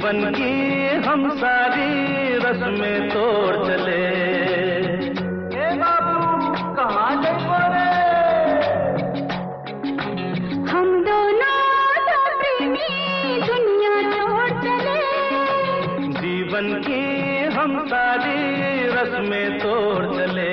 जीवन की हम सारी रस्में तोड़ चले। ए बाबू कहाँ देखो रे? हम दोनों तो प्रेमी दुनिया छोड़ चले। जीवन की हम सारी रस्में तोड़ चले।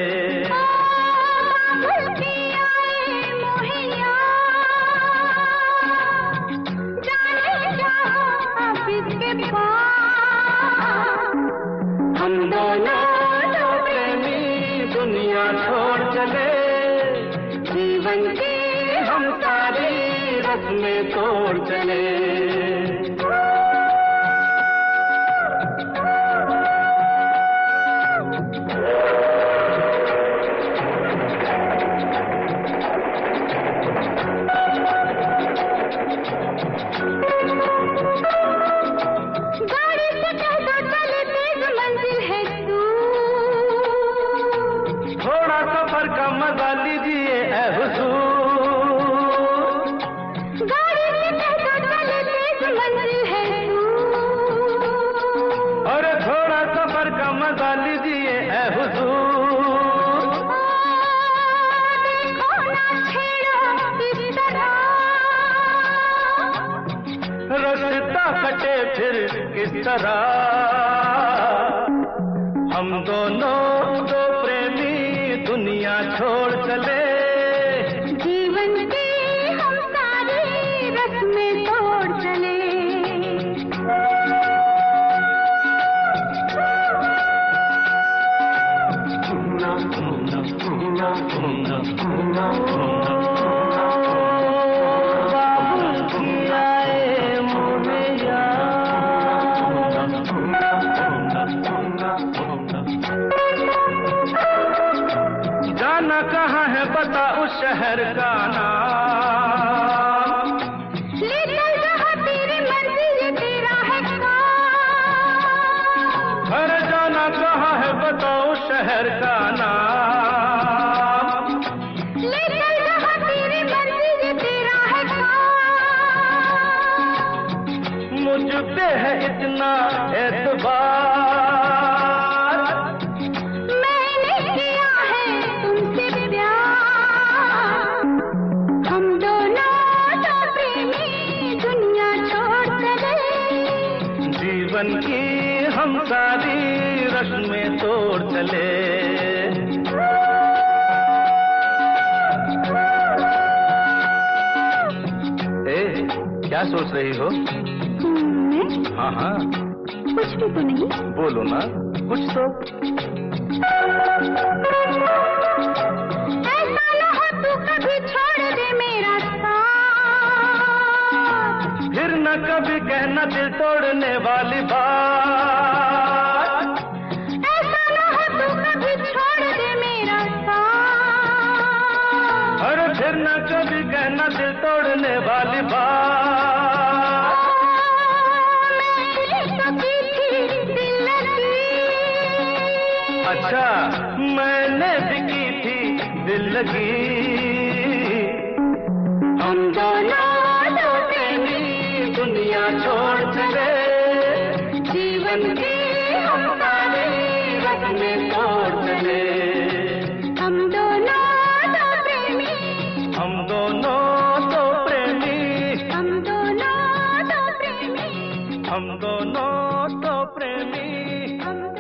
हम दोनों तो प्रेमी दुनिया छोड़ चले। जीवन की हम सारी रस्में तोड़ चले। सफर का मजा लीजिए ऐ हुजूर। गाड़ी से कहता चले तेज मंजिल है दूर। और थोड़ा सफर का मजा लीजिए ऐ हुजूर। देखो ना छेड़ो इस तरह। रास्ता कटे फिर किस तरह। हम दोनों दो प्रेमी दुनिया छोड़ चले। जीवन की हम सारी रस्में तोड़ चले। जाना कहाँ है बता उस शहर का नाम। ले चल जहाँ तेरी मंजिल तेरा है काम। अरे जाना कहाँ है बता उस शहर का नाम। ले चल जहाँ तेरी मंजिल तेरा है काम। मुझ पे है इतना एतबार। जीवन की हम सारी रस्में तोड़ चले। ए, क्या सोच रही हो? हाँ हाँ कुछ भी तो नहीं। बोलो ना कुछ तो। ऐसा न हो तू कभी छोड़ दे मेरा साथ। फिर न कभी कहना दिल तोड़ने वाली बात। ऐसा न हो तू कभी छोड़ दे मेरा साथ। अरे फिर न कभी कहना दिल तोड़ने वाली बात। मैंने तो की थी दिल लगी। अच्छा मैंने भी की थी दिल लगी। हम दोनों तो प्रेमी दुनिया छोड़ चले। जीवन की हम सारी रस्में तोड़ चले। हम दोनों तो प्रेमी। हम दोनों तो प्रेमी। हम दोनों तो प्रेमी। हम दोनों तो प्रेमी। हम